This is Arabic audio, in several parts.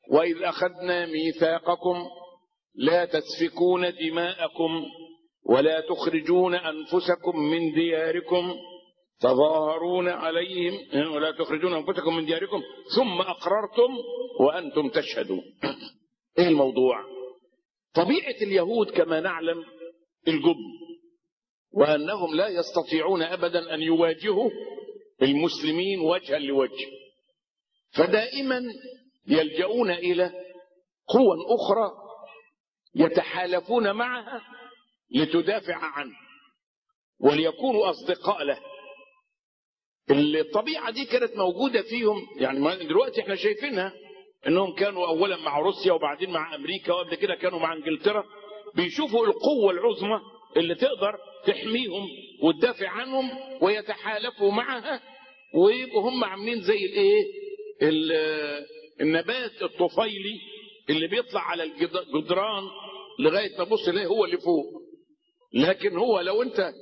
وإذ أخذنا ميثاقكم لا تسفكون دماءكم ولا تخرجون أنفسكم من دياركم تظاهرون عليهم ولا تخرجون أنفسكم من دياركم ثم أقررتم وأنتم تشهدون. إيه الموضوع؟ طبيعة اليهود كما نعلم الجبن، وأنهم لا يستطيعون أبدا أن يواجهوا المسلمين وجها لوجه، فدائما يلجؤون إلى قوى أخرى يتحالفون معها لتدافع عنه وليكونوا أصدقاء له. الطبيعة دي كانت موجودة فيهم، يعني دلوقتي احنا شايفينها انهم كانوا اولا مع روسيا وبعدين مع امريكا وقبل كده كانوا مع انجلترا، بيشوفوا القوة العظمى اللي تقدر تحميهم وتدافع عنهم ويتحالفوا معها، ويبقوا هم عاملين زي الايه النبات الطفيلي اللي بيطلع على الجدران لغاية ما تبص ليه هو اللي فوق، لكن هو لو انت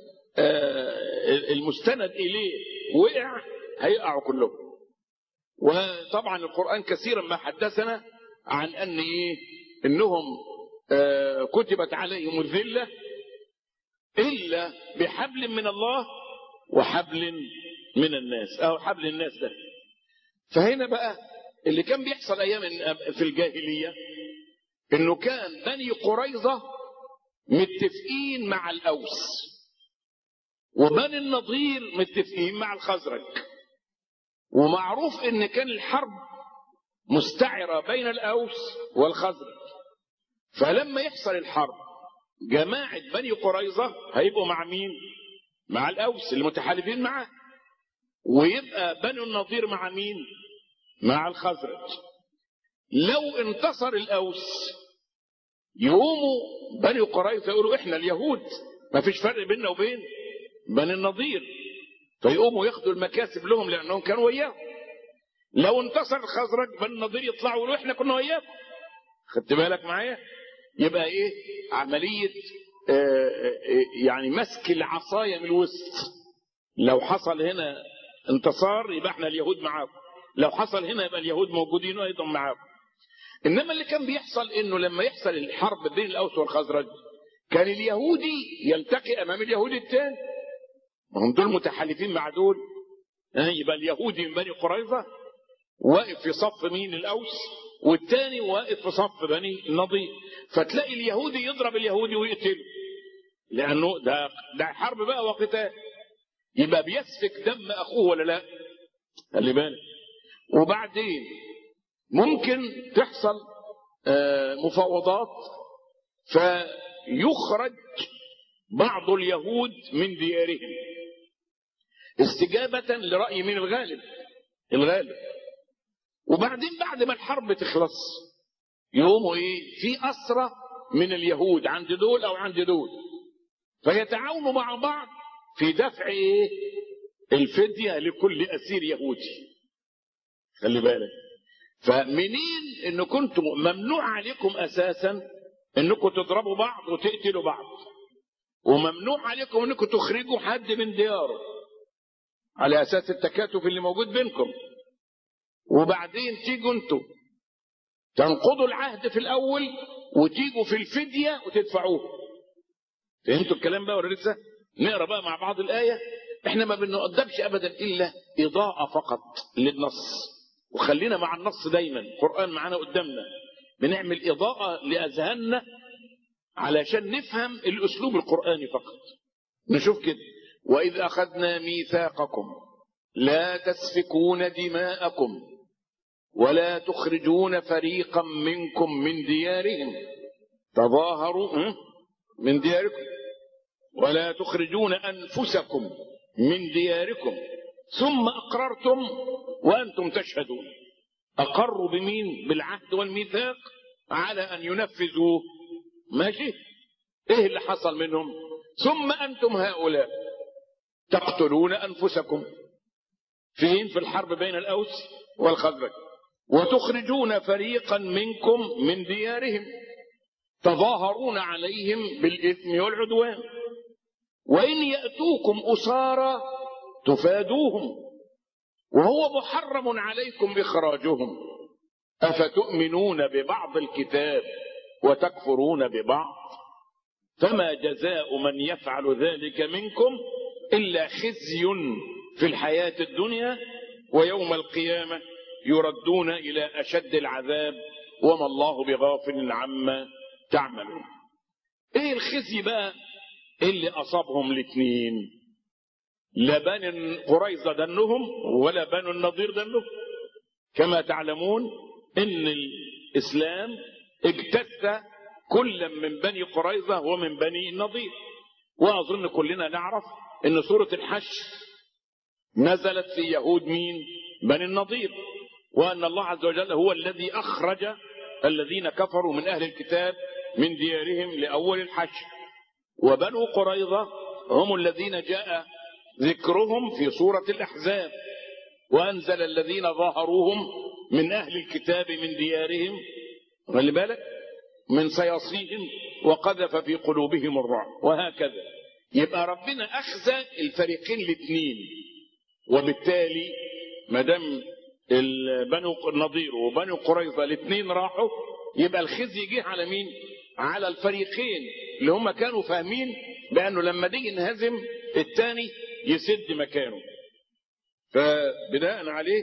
المستند اليه وقع هيقعوا كلهم. وطبعا القرآن كثيرا ما حدثنا عن ان انهم كتبت عليهم الذلة الا بحبل من الله وحبل من الناس، او حبل الناس ده. فهنا بقى اللي كان بيحصل ايام في الجاهلية انه كان بني قريظة متفقين مع الاوس، وبني النضير متفقين مع الخزرج، ومعروف ان كان الحرب مستعرة بين الاوس والخزرج. فلما يحصل الحرب جماعة بني قريظة هيبقوا مع مين؟ مع الاوس المتحالفين معه، ويبقى بني النضير مع مين؟ مع الخزرج. لو انتصر الاوس يقوموا بني قريظة يقولوا احنا اليهود ما فيش فرق بيننا وبين بني النضير، فيقوموا ياخدوا المكاسب لهم لانهم كانوا وياهم. لو انتصر الخزرج بني النضير يطلعوا يقولوا احنا كنا وياكم. خدت بالك معايا؟ يبقى عملية يعني مسك العصاية من الوسط. لو حصل هنا انتصار يبقى احنا اليهود معاكم، لو حصل هنا يبقى اليهود موجودين ايضا معاكم. انما اللي كان بيحصل انه لما يحصل الحرب بين الاوس والخزرج كان اليهودي يلتقي امام اليهودي الثاني، هم دول متحالفين مع دول، يبقى اليهودي من بني قريظة واقف في صف مين؟ الاوس، والثاني واقف في صف بني النضير. فتلاقي اليهودي يضرب اليهودي ويقتله، لانه ده حرب بقى وقتال، يبقى بيسفك دم اخوه ولا لا؟ خلي بالك. وبعدين ممكن تحصل مفاوضات فيخرج بعض اليهود من ديارهم استجابة لرأي من الغالب، وبعدين بعد ما الحرب تخلص يقوموا في أسرة من اليهود عند دول أو عند دول، فيتعاونوا مع بعض في دفع الفدية لكل أسير يهودي. خلي بالك. فمنين إنه كنتم ممنوع عليكم أساسا إنكم تضربوا بعض وتقتلوا بعض، وممنوع عليكم إنكم تخرجوا حد من دياره على أساس التكاتف اللي موجود بينكم، وبعدين تيجوا انتوا تنقضوا العهد في الأول وتيجوا في الفدية وتدفعوه. فهمتوا الكلام بقى ولا لسه؟ نقرأ بقى مع بعض الآية. احنا ما بنقدمش أبدا إلا إضاءة فقط للنص، وخلينا مع النص دايما، القرآن معانا قدامنا، بنعمل إضاءة لأذهاننا علشان نفهم الأسلوب القرآني فقط. نشوف كده: وإذ أخذنا ميثاقكم لا تسفكون دماءكم ولا تخرجون فريقا منكم من ديارهم تظاهروا من دياركم ولا تخرجون أنفسكم من دياركم ثم أقررتم وأنتم تشهدون. أقروا بمين؟ بالعهد والميثاق على أن ينفذوا. ماشي؟ إيه اللي حصل منهم؟ ثم أنتم هؤلاء تقتلون أنفسكم فين؟ في الحرب بين الأوس والخزرج، وتخرجون فريقا منكم من ديارهم تظاهرون عليهم بالإثم والعدوان، وإن يأتوكم أسارى تفادوهم وهو محرم عليكم إخراجهم أفتؤمنون ببعض الكتاب وتكفرون ببعض فما جزاء من يفعل ذلك منكم إلا خزي في الحياة الدنيا ويوم القيامة يردون إلى أشد العذاب وما الله بغافل عما تعملون. ايه الخزي بقى اللي أصابهم الاثنين؟ لا بني قريظة دنهم ولا بنو النضير دنهم. كما تعلمون ان الإسلام اجتث كل من بني قريظة ومن بني النضير، وأظن كلنا نعرف ان سورة الحشر نزلت في يهود مين؟ بني النضير، وأن الله عز وجل هو الذي أخرج الذين كفروا من أهل الكتاب من ديارهم لأول الحشر، وبنو قريظة هم الذين جاء ذكرهم في سورة الأحزاب، وأنزل الذين ظاهروهم من أهل الكتاب من ديارهم، خلي بالك، من صياصيهم وقذف في قلوبهم الرعب، وهكذا. يبقى ربنا أخزى الفريقين الاثنين، وبالتالي ما دام بنو النضير وبنو قريظة الاثنين راحوا، يبقى الخزي جه على مين؟ على الفريقين اللي هم كانوا فاهمين بأنه لما دي ينهزم الثاني يسد مكانه. فبناء عليه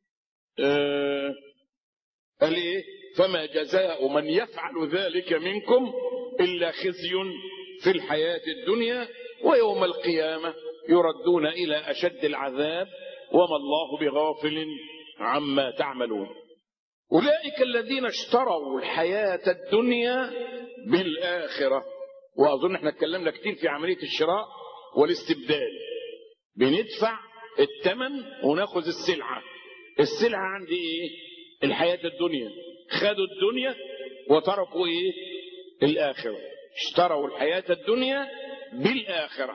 قال ايه؟ فما جزاء من يفعل ذلك منكم إلا خزي في الحياة الدنيا ويوم القيامة يردون إلى أشد العذاب وما الله بغافل عما تعملون. أولئك الذين اشتروا الحياة الدنيا بالآخرة. وأظن احنا اتكلمنا كتير في عملية الشراء والاستبدال، بندفع الثمن وناخذ السلعة. السلعة عندي ايه؟ الحياة الدنيا. خدوا الدنيا وتركوا ايه؟ الآخرة. اشتروا الحياة الدنيا بالآخرة،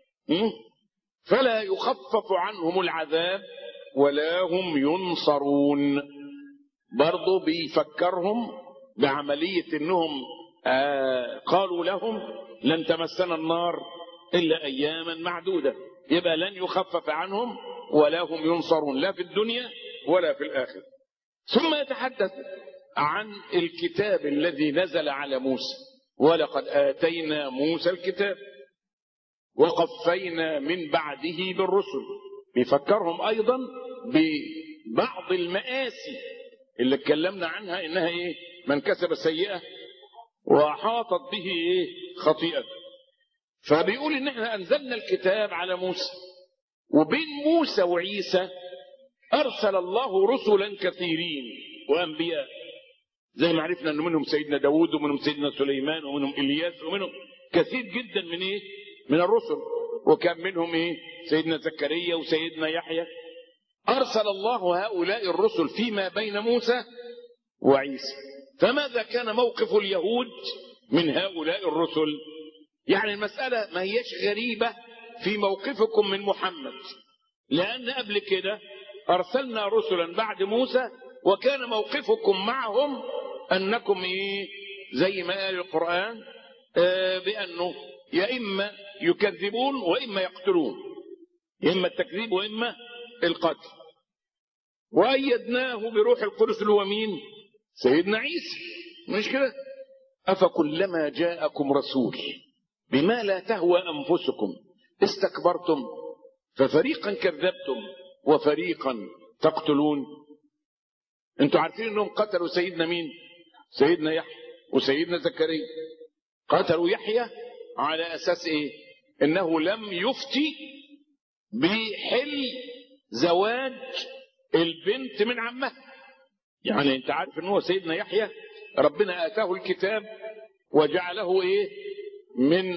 فلا يخفف عنهم العذاب ولا هم ينصرون. برضو بيفكرهم بعملية انهم قالوا لهم لن تمسنا النار إلا أياما معدودة، يبقى لن يخفف عنهم ولا هم ينصرون لا في الدنيا ولا في الآخرة. ثم يتحدث عن الكتاب الذي نزل على موسى، ولقد آتينا موسى الكتاب وقفينا من بعده بالرسل. بيفكرهم أيضا ببعض المآسي اللي اتكلمنا عنها، إنها إيه؟ من كسب سيئة وأحاطت به إيه؟ خطيئة. فبيقول إن احنا أنزلنا الكتاب على موسى، وبين موسى وعيسى أرسل الله رسلا كثيرين وأنبياء، زي ما عرفنا أنه منهم سيدنا داود ومنهم سيدنا سليمان ومنهم إلياس ومنهم كثير جدا من إيه؟ من الرسل. وكان منهم إيه؟ سيدنا زكريا وسيدنا يحيى. أرسل الله هؤلاء الرسل فيما بين موسى وعيسى. فماذا كان موقف اليهود من هؤلاء الرسل؟ يعني المسألة ما هيش غريبة في موقفكم من محمد، لأن قبل كده أرسلنا رسلا بعد موسى وكان موقفكم معهم أنكم إيه؟ زي ما قال القرآن بأنه يا إما يكذبون وإما يقتلون، يا إما التكذيب وإما القتل. وأيدناه بروح القدس اللي هو مين؟ سيدنا عيسى، مش كده؟ أفكلما جاءكم رسول بما لا تهوى أنفسكم استكبرتم ففريقا كذبتم وفريقا تقتلون. انتوا عارفين انهم قتلوا سيدنا مين؟ سيدنا يحيى وسيدنا زكريا. قتلوا يحيى على أساس إيه؟ إنه لم يفتي بحل زواج البنت من عمها. يعني انت عارف ان هو سيدنا يحيى ربنا آتاه الكتاب وجعله ايه؟ من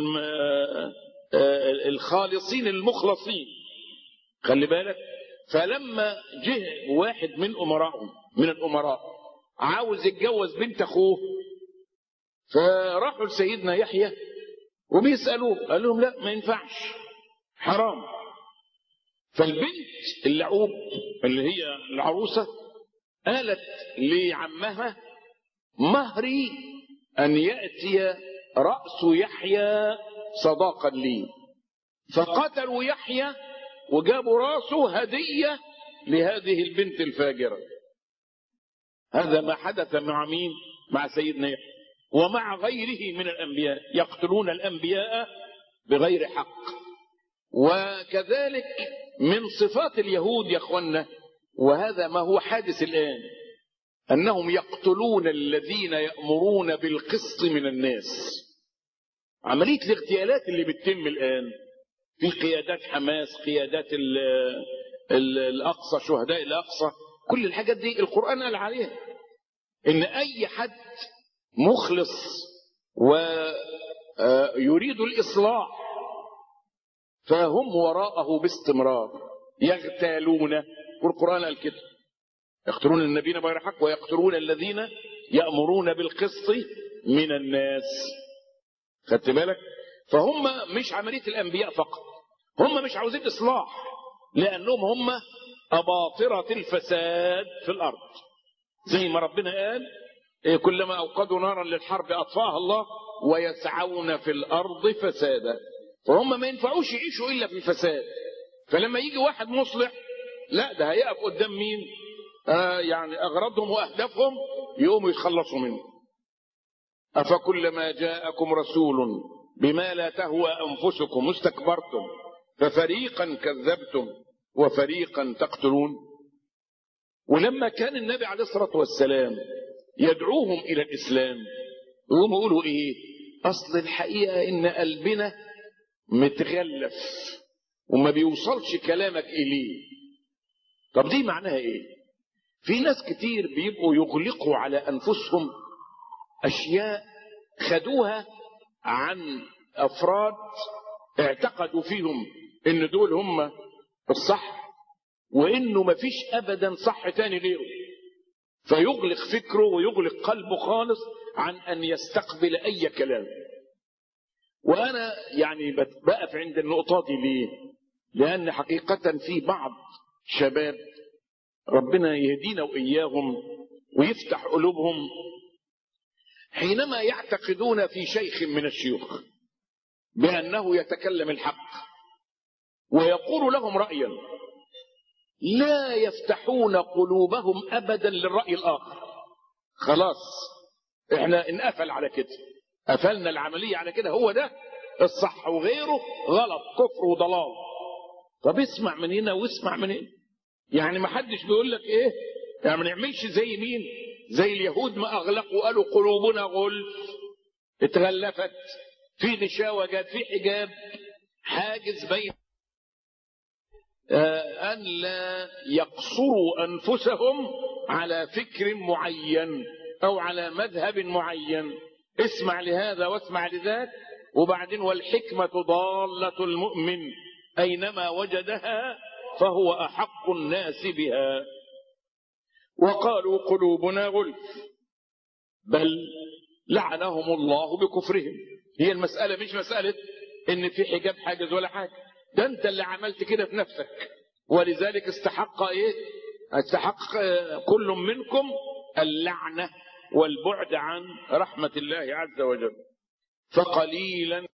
الخالصين المخلصين، خلي بالك. فلما جه واحد من الأمراء عاوز يتجوز بنت أخوه، فراحوا لسيدنا يحيى وبيسألوه، قال لهم لا ما ينفعش، حرام. فالبنت اللعوب اللي هي العروسة قالت لعمها مهري أن يأتي رأس يحيى صداقا لي. فقتلوا يحيى وجابوا راسه هدية لهذه البنت الفاجرة. هذا ما حدث مع مين؟ مع سيدنا يحيى ومع غيره من الأنبياء، يقتلون الأنبياء بغير حق. وكذلك من صفات اليهود يا اخوانا، وهذا ما هو حادث الآن، أنهم يقتلون الذين يأمرون بالقسط من الناس. عملية الاغتيالات اللي بتتم الآن في قيادات حماس، قيادات الأقصى، شهداء الأقصى، كل الحاجات دي القرآن قال عليها إن أي حد مخلص ويريد الإصلاح فهم وراءه باستمرار يغتالون، والقرآن قال كده، يقتلون النبيين بغير حق ويقتلون الذين يأمرون بالقسط من الناس. خدت بالك؟ فهم مش عملية الأنبياء فقط، هم مش عاوزين إصلاح لأنهم هم أباطرة الفساد في الأرض، زي ما ربنا قال كلما أوقدوا نارا للحرب أطفاها الله ويسعون في الأرض فسادا. فهم ما ينفعوش يعيشوا إلا في الفساد. فلما يجي واحد مصلح، لا ده هيقف قدام مين؟ يعني أغراضهم وأهدافهم يقوموا يتخلصوا منه. أفكلما جاءكم رسول بما لا تهوى أنفسكم استكبرتم ففريقا كذبتم وفريقا تقتلون. ولما كان النبي عليه الصلاة والسلام يدعوهم إلى الإسلام يقوموا يقولوا إيه؟ أصل الحقيقة إن قلبنا متغلف وما بيوصلش كلامك إليه. طب دي معناها إيه؟ في ناس كتير بيبقوا يغلقوا على أنفسهم أشياء خدوها عن أفراد اعتقدوا فيهم إن دول هم الصح، وإنه مفيش أبدا صح تاني غيره، فيغلق فكره ويغلق قلبه خالص عن أن يستقبل أي كلام. وأنا يعني بقف عند النقطة دي ليه؟ لأن حقيقة في بعض شباب ربنا يهدينا وإياهم ويفتح قلوبهم حينما يعتقدون في شيخ من الشيوخ بأنه يتكلم الحق ويقول لهم رأيا، لا يفتحون قلوبهم أبدا للرأي الآخر. خلاص احنا انقفل على كده، قفلنا العملية على كده، هو ده الصح وغيره غلط، كفر وضلال. طب اسمع من هنا واسمع من هنا، يعني ما حدش بيقول لك ايه، يعني ما نعملش زي مين؟ زي اليهود ما اغلقوا وقالوا قلوبنا غلف، اتغلفت، في غشاوة جت، في حجاب حاجز بين أن لا يقصروا أنفسهم على فكر معين أو على مذهب معين. اسمع لهذا واسمع لذاك، وبعدين والحكمة ضالة المؤمن أينما وجدها فهو أحق الناس بها. وقالوا قلوبنا غلف بل لعنهم الله بكفرهم. هي المسألة مش مسألة إن في حجاب حاجز ولا حاجة، ده أنت اللي عملت كده في نفسك، ولذلك استحق إيه؟ استحق كل منكم اللعنة والبعد عن رحمة الله عز وجل. فقليلا